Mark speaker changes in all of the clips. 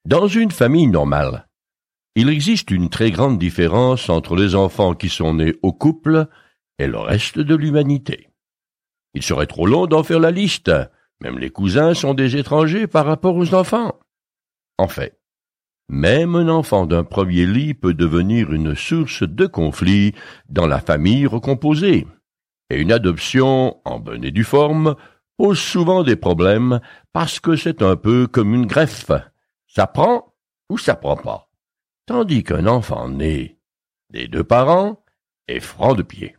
Speaker 1: Dans une famille normale, il existe une très grande différence entre les enfants qui sont nés au couple et le reste de l'humanité. Il serait trop long d'en faire la liste, même les cousins sont des étrangers par rapport aux enfants. En fait, même un enfant d'un premier lit peut devenir une source de conflit dans la famille recomposée, et une adoption, en bonne et due forme, pose souvent des problèmes parce que c'est un peu comme une greffe. Ça prend ou ça prend pas. Tandis qu'un enfant né des deux parents est franc de pied.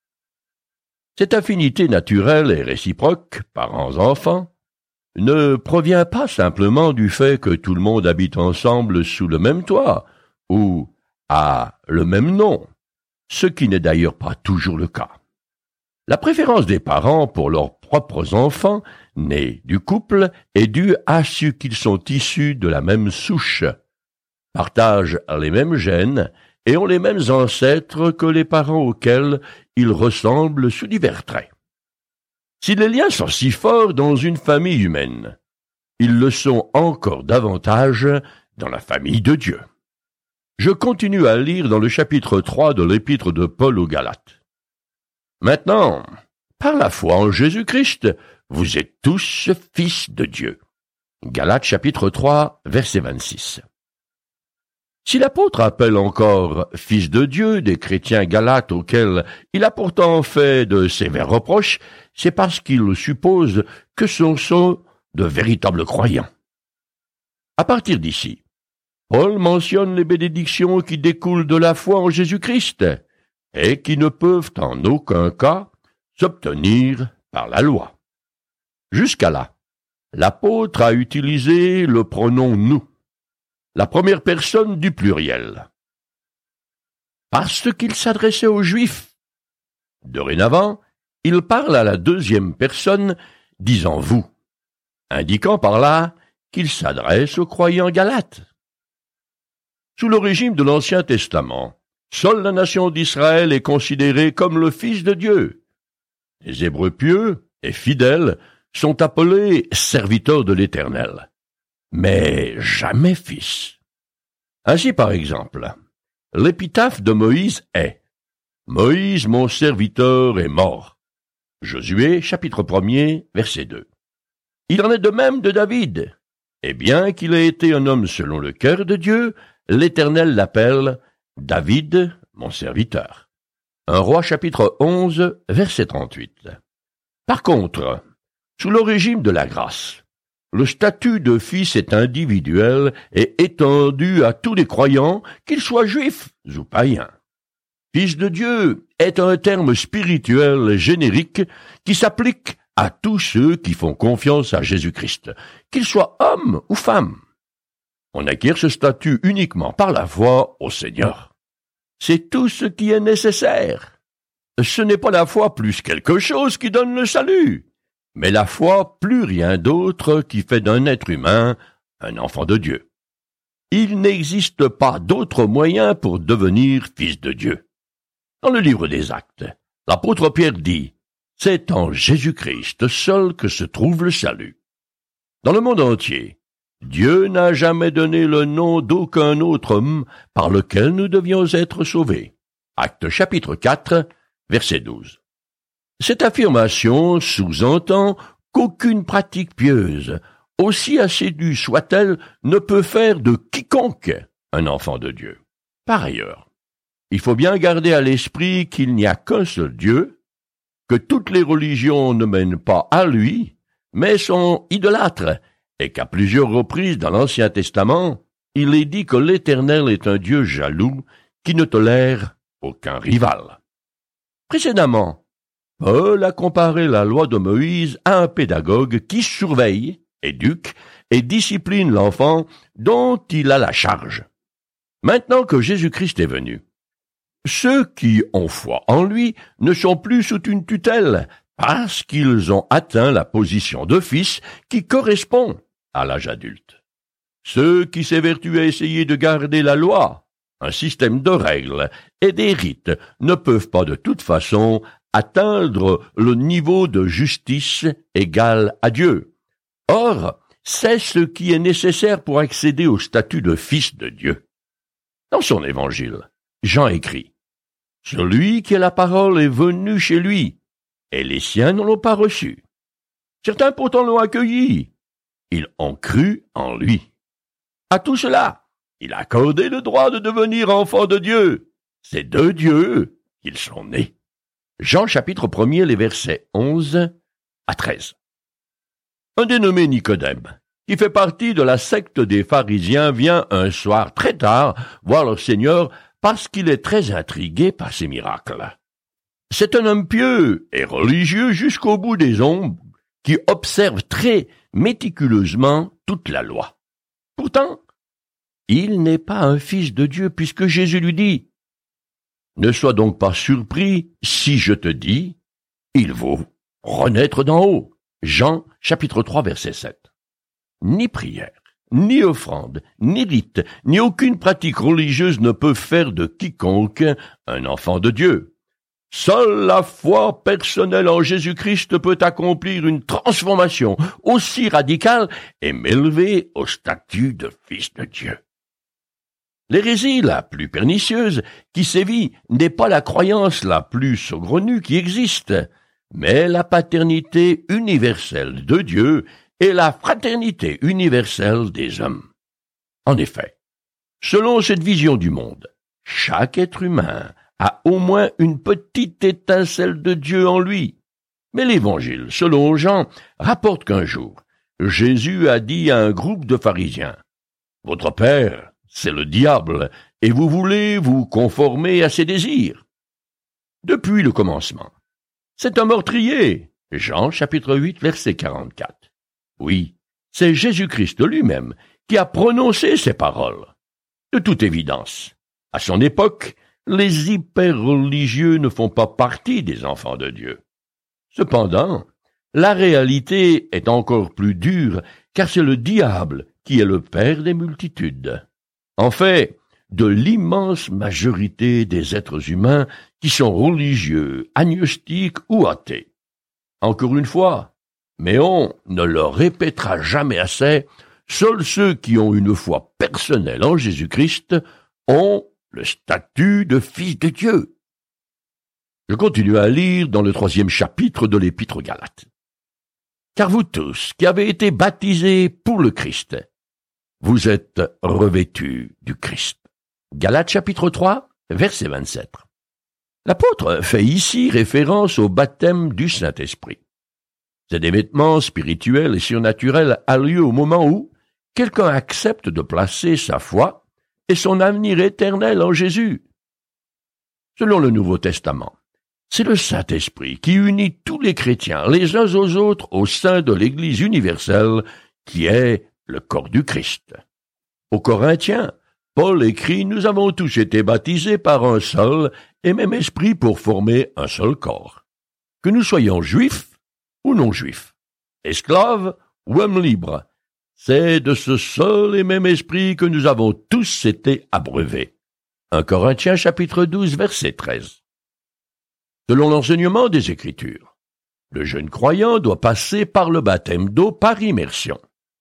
Speaker 1: Cette affinité naturelle et réciproque, parents-enfants, ne provient pas simplement du fait que tout le monde habite ensemble sous le même toit ou a le même nom, ce qui n'est d'ailleurs pas toujours le cas. La préférence des parents pour leurs propres enfants nés du couple est due à ce qu'ils sont issus de la même souche, partagent les mêmes gènes et ont les mêmes ancêtres que les parents auxquels ils ressemblent sous divers traits. Si les liens sont si forts dans une famille humaine, ils le sont encore davantage dans la famille de Dieu. Je continue à lire dans le chapitre 3 de l'épître de Paul aux Galates. Maintenant, par la foi en Jésus-Christ, vous êtes tous fils de Dieu. Galates chapitre 3, verset 26. Si l'apôtre appelle encore « fils de Dieu » des chrétiens galates auxquels il a pourtant fait de sévères reproches, c'est parce qu'il suppose que ce sont de véritables croyants. À partir d'ici, Paul mentionne les bénédictions qui découlent de la foi en Jésus-Christ et qui ne peuvent en aucun cas s'obtenir par la loi. Jusqu'à là, l'apôtre a utilisé le pronom « nous », la première personne du pluriel, parce qu'il s'adressait aux Juifs. Dorénavant, il parle à la deuxième personne, disant « vous », indiquant par là qu'il s'adresse aux croyants galates. Sous le régime de l'Ancien Testament, seule la nation d'Israël est considérée comme le Fils de Dieu. Les Hébreux pieux et fidèles sont appelés serviteurs de l'Éternel, mais jamais fils. Ainsi, par exemple, l'épitaphe de Moïse est « Moïse, mon serviteur, est mort ». Josué, chapitre 1er, verset 2. Il en est de même de David. Et bien qu'il ait été un homme selon le cœur de Dieu, l'Éternel l'appelle « David, mon serviteur ». 1 Roi, chapitre 11, verset 38. Par contre, sous le régime de la grâce, le statut de fils est individuel et étendu à tous les croyants, qu'ils soient juifs ou païens. Fils de Dieu est un terme spirituel générique qui s'applique à tous ceux qui font confiance à Jésus-Christ, qu'ils soient hommes ou femmes. On acquiert ce statut uniquement par la foi au Seigneur. C'est tout ce qui est nécessaire. Ce n'est pas la foi plus quelque chose qui donne le salut, mais la foi plus rien d'autre qui fait d'un être humain un enfant de Dieu. Il n'existe pas d'autre moyen pour devenir fils de Dieu. Dans le livre des Actes, l'apôtre Pierre dit « C'est en Jésus-Christ seul que se trouve le salut. » Dans le monde entier, Dieu n'a jamais donné le nom d'aucun autre homme par lequel nous devions être sauvés. Actes chapitre 4, verset 12. Cette affirmation sous-entend qu'aucune pratique pieuse, aussi assidue soit-elle, ne peut faire de quiconque un enfant de Dieu. Par ailleurs, il faut bien garder à l'esprit qu'il n'y a qu'un seul Dieu, que toutes les religions ne mènent pas à lui, mais sont idolâtres, et qu'à plusieurs reprises dans l'Ancien Testament, il est dit que l'Éternel est un Dieu jaloux qui ne tolère aucun rival. Précédemment, Paul a comparé la loi de Moïse à un pédagogue qui surveille, éduque et discipline l'enfant dont il a la charge. Maintenant que Jésus-Christ est venu, ceux qui ont foi en lui ne sont plus sous une tutelle parce qu'ils ont atteint la position de fils qui correspond à l'âge adulte. Ceux qui s'évertuent à essayer de garder la loi, un système de règles et des rites, ne peuvent pas de toute façon atteindre le niveau de justice égal à Dieu. Or, c'est ce qui est nécessaire pour accéder au statut de fils de Dieu. Dans son évangile, Jean écrit « Celui qui a la parole est venu chez lui, et les siens ne l'ont pas reçu. Certains pourtant l'ont accueilli. Ils ont cru en lui. À tout cela, il a accordé le droit de devenir enfants de Dieu. C'est de Dieu qu'ils sont nés. » Jean chapitre 1er, les versets 11 à 13. Un dénommé Nicodème, qui fait partie de la secte des pharisiens, vient un soir très tard voir le Seigneur parce qu'il est très intrigué par ses miracles. C'est un homme pieux et religieux jusqu'au bout des ongles qui observe très méticuleusement toute la loi. Pourtant, il n'est pas un fils de Dieu puisque Jésus lui dit « Ne sois donc pas surpris si je te dis, il vaut renaître d'en haut. » Jean chapitre 3 verset 7. Ni prière, ni offrande, ni rite, ni aucune pratique religieuse ne peut faire de quiconque un enfant de Dieu. Seule la foi personnelle en Jésus-Christ peut accomplir une transformation aussi radicale et m'élever au statut de fils de Dieu. L'hérésie la plus pernicieuse qui sévit n'est pas la croyance la plus saugrenue qui existe, mais la paternité universelle de Dieu et la fraternité universelle des hommes. En effet, selon cette vision du monde, chaque être humain a au moins une petite étincelle de Dieu en lui. Mais l'Évangile, selon Jean, rapporte qu'un jour, Jésus a dit à un groupe de pharisiens, « Votre père, c'est le diable, et vous voulez vous conformer à ses désirs. » Depuis le commencement, c'est un meurtrier. Jean chapitre 8, verset 44. Oui, c'est Jésus-Christ lui-même qui a prononcé ces paroles. De toute évidence, à son époque, les hyper-religieux ne font pas partie des enfants de Dieu. Cependant, la réalité est encore plus dure, car c'est le diable qui est le père des multitudes. En fait, de l'immense majorité des êtres humains qui sont religieux, agnostiques ou athées. Encore une fois, mais on ne le répétera jamais assez, seuls ceux qui ont une foi personnelle en Jésus-Christ ont le statut de fils de Dieu. Je continue à lire dans le 3e chapitre de l'Épître aux Galates. Car vous tous qui avez été baptisés pour le Christ, vous êtes revêtus du Christ. Galates chapitre 3, verset 27. L'apôtre fait ici référence au baptême du Saint-Esprit. Cet événement spirituel et surnaturel a lieu au moment où quelqu'un accepte de placer sa foi et son avenir éternel en Jésus. Selon le Nouveau Testament, c'est le Saint-Esprit qui unit tous les chrétiens les uns aux autres au sein de l'Église universelle qui est le corps du Christ. Aux Corinthiens, Paul écrit « Nous avons tous été baptisés par un seul et même esprit pour former un seul corps. Que nous soyons juifs ou non juifs, esclaves ou hommes libres, c'est de ce seul et même esprit que nous avons tous été abreuvés. » 1 Corinthiens chapitre 12 verset 13. Selon l'enseignement des Écritures, le jeune croyant doit passer par le baptême d'eau par immersion.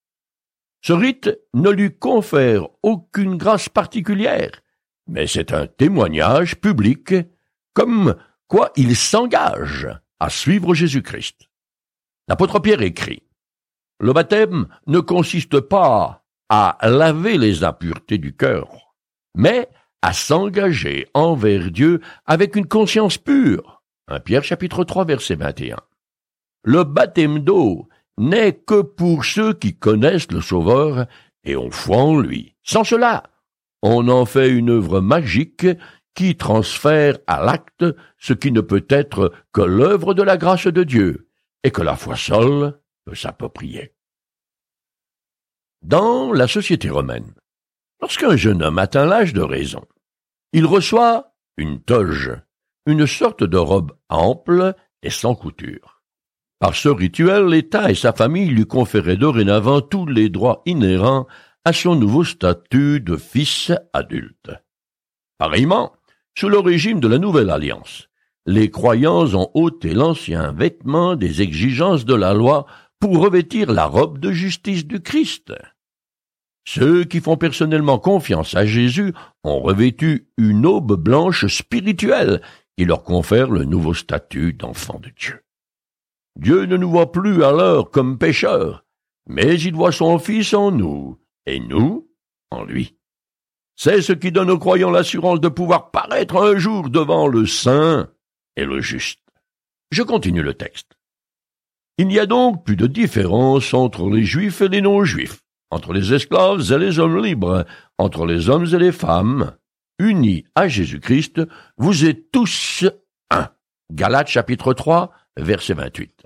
Speaker 1: Ce rite ne lui confère aucune grâce particulière, mais c'est un témoignage public comme quoi il s'engage à suivre Jésus-Christ. L'apôtre Pierre écrit « Le baptême ne consiste pas à laver les impuretés du cœur, mais à s'engager envers Dieu avec une conscience pure. » 1 Pierre chapitre 3 verset 21. Le baptême d'eau n'est que pour ceux qui connaissent le Sauveur et ont foi en lui. Sans cela, on en fait une œuvre magique qui transfère à l'acte ce qui ne peut être que l'œuvre de la grâce de Dieu et que la foi seule peut s'approprier. Dans la société romaine, lorsqu'un jeune homme atteint l'âge de raison, il reçoit une toge, une sorte de robe ample et sans couture. Par ce rituel, l'État et sa famille lui conféraient dorénavant tous les droits inhérents à son nouveau statut de fils adulte. Pareillement, sous le régime de la Nouvelle Alliance, les croyants ont ôté l'ancien vêtement des exigences de la loi pour revêtir la robe de justice du Christ. Ceux qui font personnellement confiance à Jésus ont revêtu une aube blanche spirituelle qui leur confère le nouveau statut d'enfant de Dieu. Dieu ne nous voit plus alors comme pécheurs, mais il voit son Fils en nous, et nous en lui. C'est ce qui donne aux croyants l'assurance de pouvoir paraître un jour devant le saint et le juste. Je continue le texte. Il n'y a donc plus de différence entre les Juifs et les non-Juifs, entre les esclaves et les hommes libres, entre les hommes et les femmes. Unis à Jésus-Christ, vous êtes tous un. Galates chapitre 3, verset 28.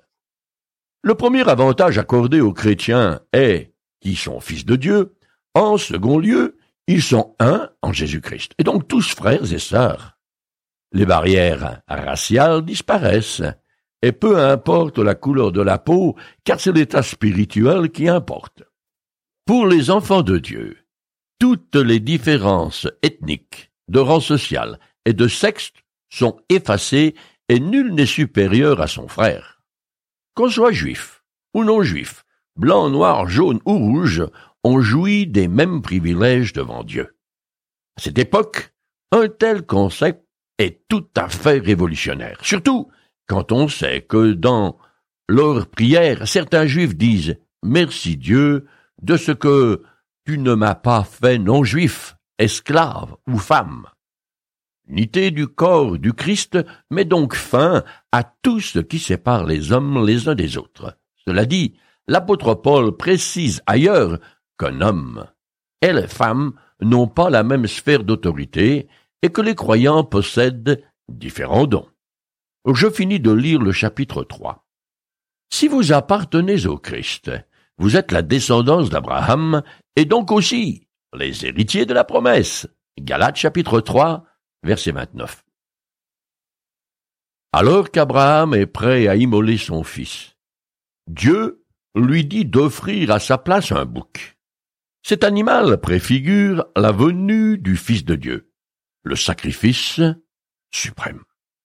Speaker 1: Le premier avantage accordé aux chrétiens est qu'ils sont fils de Dieu. En second lieu, ils sont un en Jésus-Christ, et donc tous frères et sœurs. Les barrières raciales disparaissent, et peu importe la couleur de la peau, car c'est l'état spirituel qui importe. Pour les enfants de Dieu, toutes les différences ethniques, de rang social et de sexe sont effacées et nul n'est supérieur à son frère. Qu'on soit juif ou non-juif, blanc, noir, jaune ou rouge, on jouit des mêmes privilèges devant Dieu. À cette époque, un tel concept est tout à fait révolutionnaire, surtout quand on sait que dans leur prière, certains juifs disent « Merci Dieu de ce que tu ne m'as pas fait non-juif, esclave ou femme ». L'unité du corps du Christ met donc fin à tout ce qui sépare les hommes les uns des autres. Cela dit, l'apôtre Paul précise ailleurs qu'un homme et les femmes n'ont pas la même sphère d'autorité et que les croyants possèdent différents dons. Je finis de lire le chapitre 3. Si vous appartenez au Christ, vous êtes la descendance d'Abraham et donc aussi les héritiers de la promesse. Galates chapitre 3, verset 29. Alors qu'Abraham est prêt à immoler son fils, Dieu lui dit d'offrir à sa place un bouc. Cet animal préfigure la venue du Fils de Dieu, le sacrifice suprême.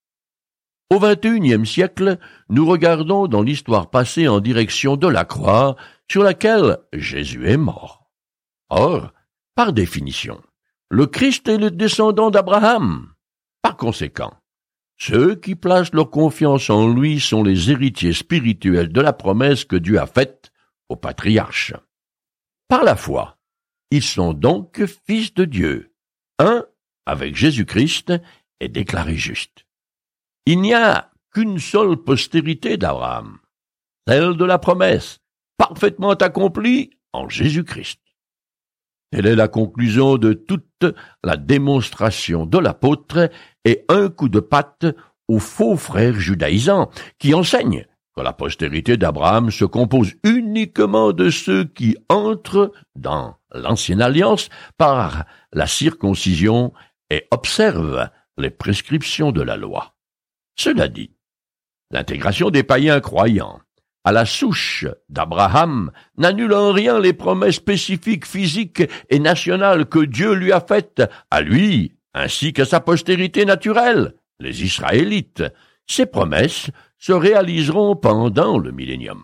Speaker 1: Au XXIe siècle, nous regardons dans l'histoire passée en direction de la croix sur laquelle Jésus est mort. Or, par définition, le Christ est le descendant d'Abraham. Par conséquent, ceux qui placent leur confiance en lui sont les héritiers spirituels de la promesse que Dieu a faite aux patriarches. Par la foi, ils sont donc fils de Dieu. Un avec Jésus-Christ est déclaré juste. Il n'y a qu'une seule postérité d'Abraham, celle de la promesse, parfaitement accomplie en Jésus-Christ. Telle est la conclusion de toute la démonstration de l'apôtre et un coup de patte aux faux frères judaïsants qui enseignent que la postérité d'Abraham se compose uniquement de ceux qui entrent dans l'ancienne alliance par la circoncision et observent les prescriptions de la loi. Cela dit, l'intégration des païens croyants à la souche d'Abraham n'annule en rien les promesses spécifiques, physiques et nationales que Dieu lui a faites, à lui ainsi qu'à sa postérité naturelle, les Israélites. Ces promesses se réaliseront pendant le millénium.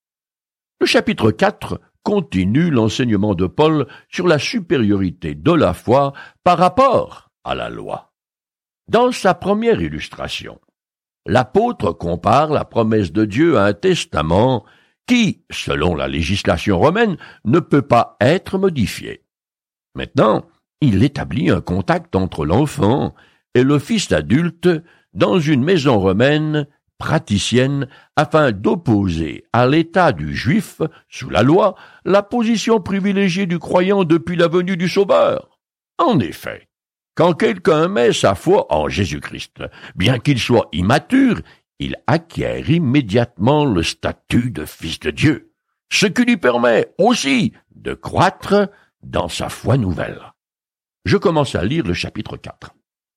Speaker 1: Le chapitre 4 continue l'enseignement de Paul sur la supériorité de la foi par rapport à la loi. Dans sa première illustration, l'apôtre compare la promesse de Dieu à un testament qui, selon la législation romaine, ne peut pas être modifié. Maintenant, il établit un contact entre l'enfant et le fils adulte dans une maison romaine praticienne afin d'opposer à l'état du juif, sous la loi, la position privilégiée du croyant depuis la venue du Sauveur. En effet, quand quelqu'un met sa foi en Jésus-Christ, bien qu'il soit immature, il acquiert immédiatement le statut de fils de Dieu, ce qui lui permet aussi de croître dans sa foi nouvelle. Je commence à lire le chapitre 4.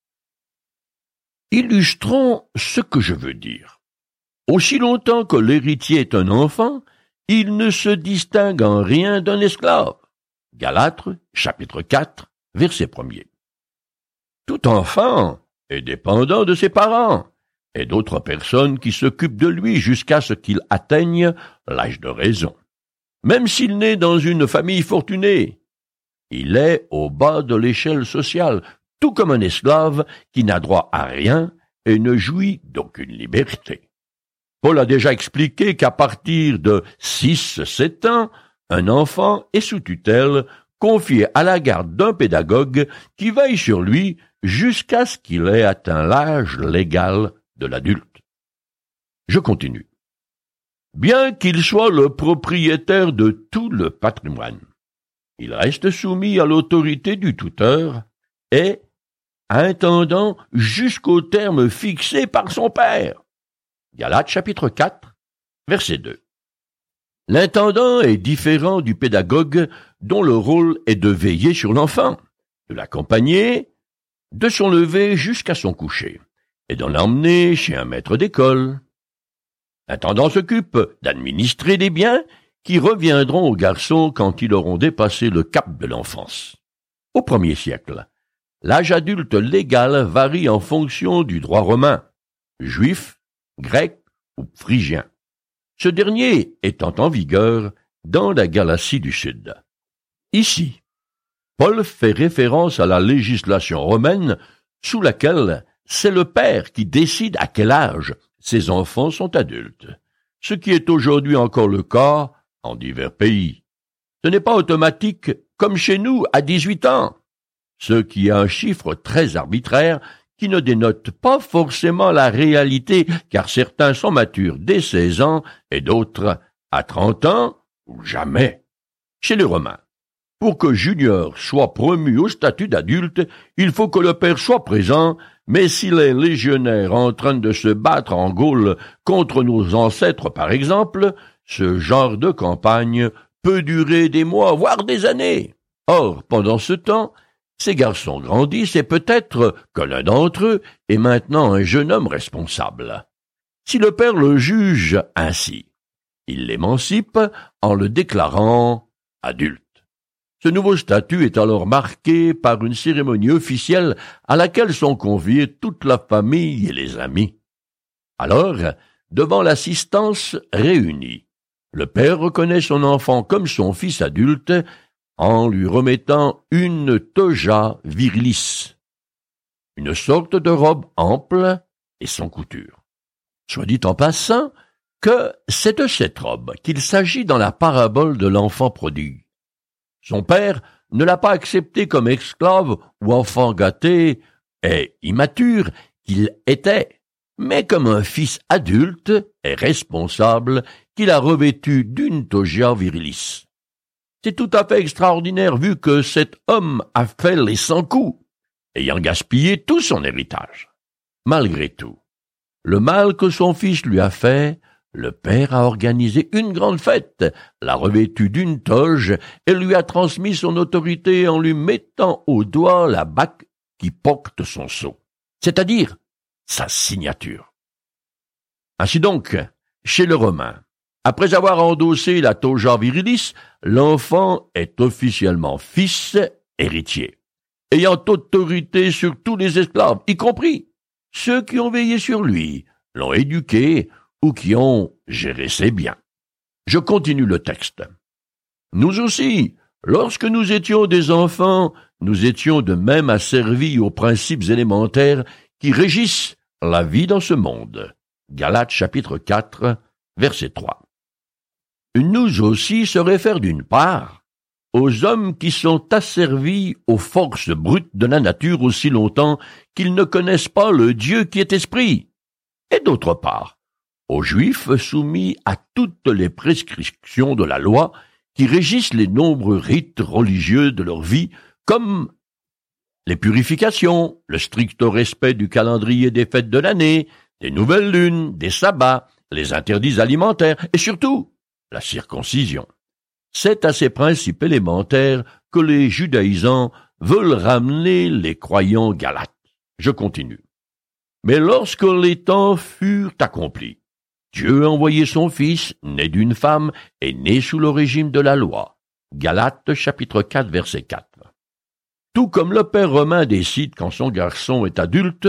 Speaker 1: Illustrons ce que je veux dire. Aussi longtemps que l'héritier est un enfant, il ne se distingue en rien d'un esclave. Galates, chapitre 4, verset 1er. Tout enfant est dépendant de ses parents, et d'autres personnes qui s'occupent de lui jusqu'à ce qu'il atteigne l'âge de raison. Même s'il naît dans une famille fortunée, il est au bas de l'échelle sociale, tout comme un esclave qui n'a droit à rien et ne jouit d'aucune liberté. Paul a déjà expliqué qu'à partir de 6-7 ans, un enfant est sous tutelle, confié à la garde d'un pédagogue qui veille sur lui jusqu'à ce qu'il ait atteint l'âge légal de l'adulte. Je continue. Bien qu'il soit le propriétaire de tout le patrimoine, il reste soumis à l'autorité du tuteur et intendant jusqu'au terme fixé par son père. Galates chapitre 4, verset 2. L'intendant est différent du pédagogue dont le rôle est de veiller sur l'enfant, de l'accompagner, de son lever jusqu'à son coucher, et d'en emmener chez un maître d'école. L'intendant s'occupe d'administrer des biens qui reviendront aux garçons quand ils auront dépassé le cap de l'enfance. Au 1er siècle, l'âge adulte légal varie en fonction du droit romain, juif, grec ou phrygien. Ce dernier étant en vigueur dans la Galatie du Sud. Ici, Paul fait référence à la législation romaine sous laquelle c'est le père qui décide à quel âge ses enfants sont adultes, ce qui est aujourd'hui encore le cas en divers pays. Ce n'est pas automatique comme chez nous à 18 ans, ce qui est un chiffre très arbitraire qui ne dénote pas forcément la réalité, car certains sont matures dès 16 ans et d'autres à 30 ans ou jamais. Chez les Romains, pour que Junior soit promu au statut d'adulte, il faut que le père soit présent, mais s'il est légionnaire en train de se battre en Gaule contre nos ancêtres par exemple, ce genre de campagne peut durer des mois, voire des années. Or, pendant ce temps, ces garçons grandissent et peut-être que l'un d'entre eux est maintenant un jeune homme responsable. Si le père le juge ainsi, il l'émancipe en le déclarant adulte. Ce nouveau statut est alors marqué par une cérémonie officielle à laquelle sont conviés toute la famille et les amis. Alors, devant l'assistance réunie, le père reconnaît son enfant comme son fils adulte en lui remettant une toga virilis, une sorte de robe ample et sans couture. Soit dit en passant que c'est de cette robe qu'il s'agit dans la parabole de l'enfant prodigue. Son père ne l'a pas accepté comme esclave ou enfant gâté et immature qu'il était, mais comme un fils adulte et responsable qu'il a revêtu d'une toga virilis. C'est tout à fait extraordinaire vu que cet homme a fait les 100 coups, ayant gaspillé tout son héritage. Malgré tout, le mal que son fils lui a fait, le père a organisé une grande fête, l'a revêtu d'une toge et lui a transmis son autorité en lui mettant au doigt la bague qui porte son sceau, c'est-à-dire sa signature. Ainsi donc, chez le Romain, après avoir endossé la toga virilis, l'enfant est officiellement fils héritier, ayant autorité sur tous les esclaves, y compris ceux qui ont veillé sur lui, l'ont éduqué ou qui ont géré ses biens. Je continue le texte. Nous aussi, lorsque nous étions des enfants, nous étions de même asservis aux principes élémentaires qui régissent la vie dans ce monde. Galates chapitre 4, verset 3. Nous aussi se réfère d'une part aux hommes qui sont asservis aux forces brutes de la nature aussi longtemps qu'ils ne connaissent pas le Dieu qui est esprit, et d'autre part aux Juifs soumis à toutes les prescriptions de la loi qui régissent les nombreux rites religieux de leur vie, comme les purifications, le strict respect du calendrier des fêtes de l'année, des nouvelles lunes, des sabbats, les interdits alimentaires et surtout la circoncision. C'est à ces principes élémentaires que les judaïsants veulent ramener les croyants galates. Je continue. Mais lorsque les temps furent accomplis, Dieu a envoyé son Fils, né d'une femme et né sous le régime de la loi. Galates chapitre 4, verset 4. Tout comme le père romain décide quand son garçon est adulte,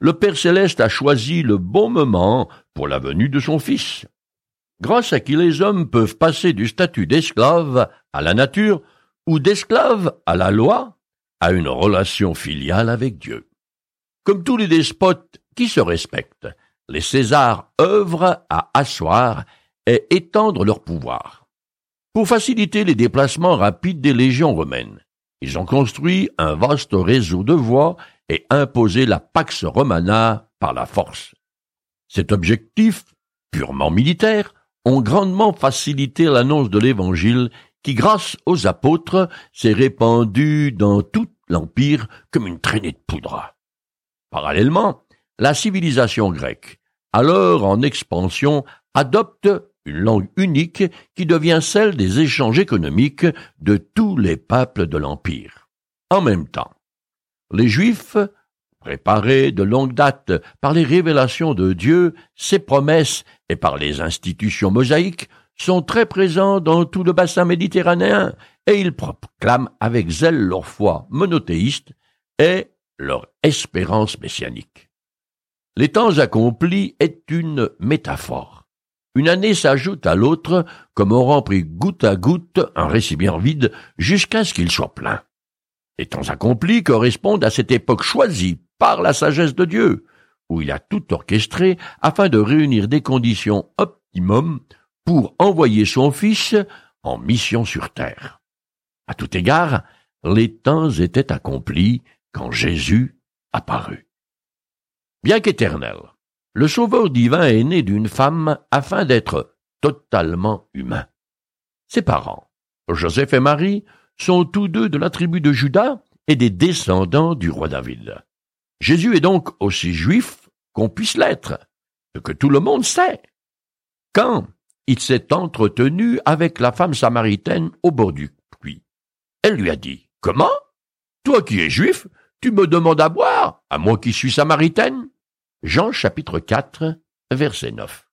Speaker 1: le Père Céleste a choisi le bon moment pour la venue de son Fils, grâce à qui les hommes peuvent passer du statut d'esclave à la nature ou d'esclave à la loi, à une relation filiale avec Dieu. Comme tous les despotes qui se respectent, les Césars œuvrent à asseoir et étendre leur pouvoir. Pour faciliter les déplacements rapides des légions romaines, ils ont construit un vaste réseau de voies et imposé la Pax Romana par la force. Cet objectif, purement militaire, ont grandement facilité l'annonce de l'Évangile qui, grâce aux apôtres, s'est répandu dans tout l'Empire comme une traînée de poudre. Parallèlement, la civilisation grecque, alors en expansion, adopte une langue unique qui devient celle des échanges économiques de tous les peuples de l'Empire. En même temps, les Juifs, préparés de longue date par les révélations de Dieu, ses promesses et par les institutions mosaïques, sont très présents dans tout le bassin méditerranéen et ils proclament avec zèle leur foi monothéiste et leur espérance messianique. Les temps accomplis est une métaphore. Une année s'ajoute à l'autre comme on remplit goutte à goutte un récipient vide jusqu'à ce qu'il soit plein. Les temps accomplis correspondent à cette époque choisie par la sagesse de Dieu, où il a tout orchestré afin de réunir des conditions optimum pour envoyer son Fils en mission sur terre. À tout égard, les temps étaient accomplis quand Jésus apparut. Bien qu'éternel, le Sauveur divin est né d'une femme afin d'être totalement humain. Ses parents, Joseph et Marie, sont tous deux de la tribu de Juda et des descendants du roi David. Jésus est donc aussi juif qu'on puisse l'être, ce que tout le monde sait. Quand il s'est entretenu avec la femme samaritaine au bord du puits, elle lui a dit « Comment? Toi qui es juif, tu me demandes à boire, à moi qui suis samaritaine ?» Jean chapitre 4, verset 9.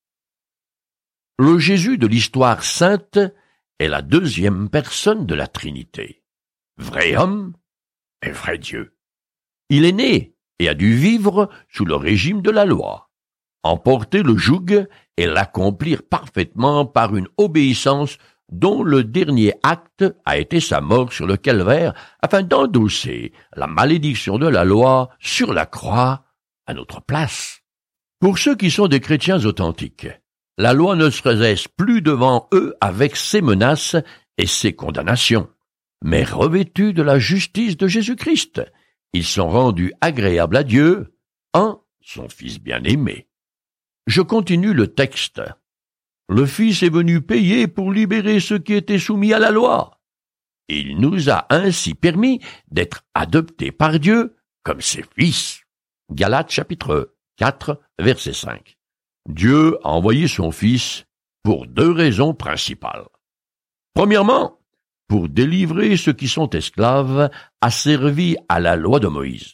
Speaker 1: Le Jésus de l'histoire sainte est la deuxième personne de la Trinité. Vrai homme et vrai Dieu. Il est né et a dû vivre sous le régime de la loi, emporter le joug et l'accomplir parfaitement par une obéissance dont le dernier acte a été sa mort sur le calvaire afin d'endosser la malédiction de la loi sur la croix à notre place. Pour ceux qui sont des chrétiens authentiques, la loi ne se dresse plus devant eux avec ses menaces et ses condamnations, mais revêtus de la justice de Jésus-Christ. Ils sont rendus agréables à Dieu en son Fils bien-aimé. Je continue le texte. Le Fils est venu payer pour libérer ceux qui étaient soumis à la loi. Il nous a ainsi permis d'être adoptés par Dieu comme ses fils. Galates chapitre 4, verset 5. Dieu a envoyé son Fils pour deux raisons principales. Premièrement, pour délivrer ceux qui sont esclaves, asservis à la loi de Moïse.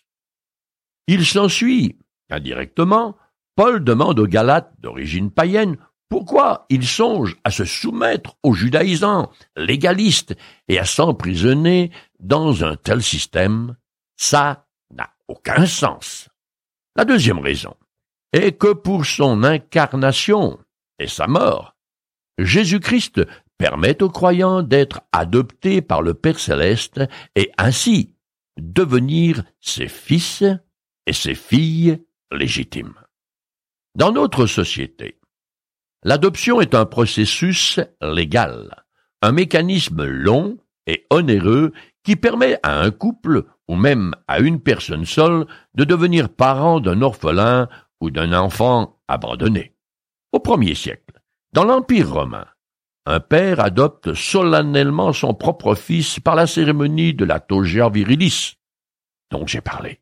Speaker 1: Il s'ensuit, indirectement, Paul demande aux Galates d'origine païenne pourquoi ils songent à se soumettre aux judaïsants, légalistes, et à s'emprisonner dans un tel système. Ça n'a aucun sens. La deuxième raison est que pour son incarnation et sa mort, Jésus-Christ permet aux croyants d'être adoptés par le Père Céleste et ainsi devenir ses fils et ses filles légitimes. Dans notre société, l'adoption est un processus légal, un mécanisme long et onéreux qui permet à un couple ou même à une personne seule de devenir parent d'un orphelin ou d'un enfant abandonné. Au 1er siècle, dans l'Empire romain, un père adopte solennellement son propre fils par la cérémonie de la toga virilis, dont j'ai parlé.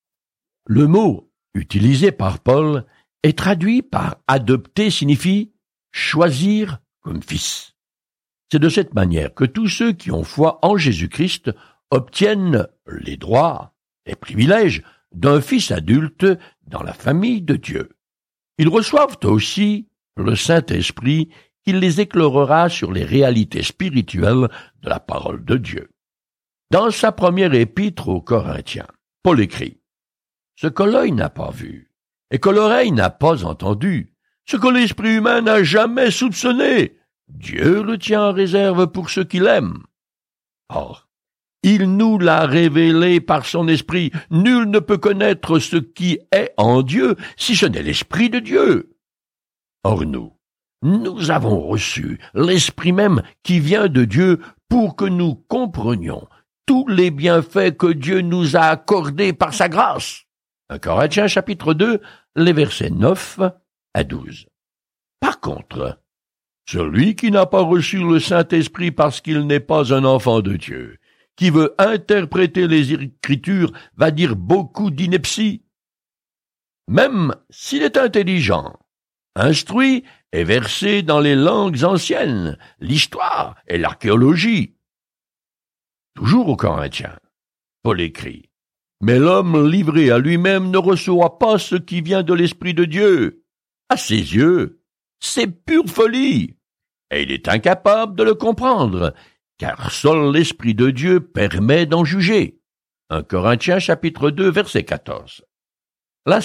Speaker 1: Le mot utilisé par Paul est traduit par « adopter » signifie « choisir comme fils ». C'est de cette manière que tous ceux qui ont foi en Jésus-Christ obtiennent les droits et privilèges d'un fils adulte dans la famille de Dieu. Ils reçoivent aussi le Saint-Esprit qui les éclairera sur les réalités spirituelles de la parole de Dieu. Dans sa première épître aux Corinthiens, Paul écrit « ce que l'œil n'a pas vu, et que l'oreille n'a pas entendu, ce que l'esprit humain n'a jamais soupçonné, Dieu le tient en réserve pour ceux qui l'aiment. Or, il nous l'a révélé par son esprit. Nul ne peut connaître ce qui est en Dieu, si ce n'est l'Esprit de Dieu. Or nous avons reçu l'Esprit même qui vient de Dieu pour que nous comprenions tous les bienfaits que Dieu nous a accordés par sa grâce. 1 Corinthiens chapitre 2, les versets 9 à 12. Par contre, celui qui n'a pas reçu le Saint-Esprit parce qu'il n'est pas un enfant de Dieu, qui veut interpréter les Écritures, va dire beaucoup d'inepties. Même s'il est intelligent, instruit et versé dans les langues anciennes, l'histoire et l'archéologie. Toujours aux Corinthiens, Paul écrit: « Mais l'homme livré à lui-même ne reçoit pas ce qui vient de l'Esprit de Dieu. À ses yeux, c'est pure folie, et il est incapable de le comprendre, car seul l'Esprit de Dieu permet d'en juger. » 1 Corinthiens chapitre 2, verset 14. La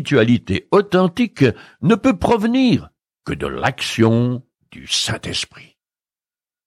Speaker 1: spiritualité authentique ne peut provenir que de l'action du Saint-Esprit.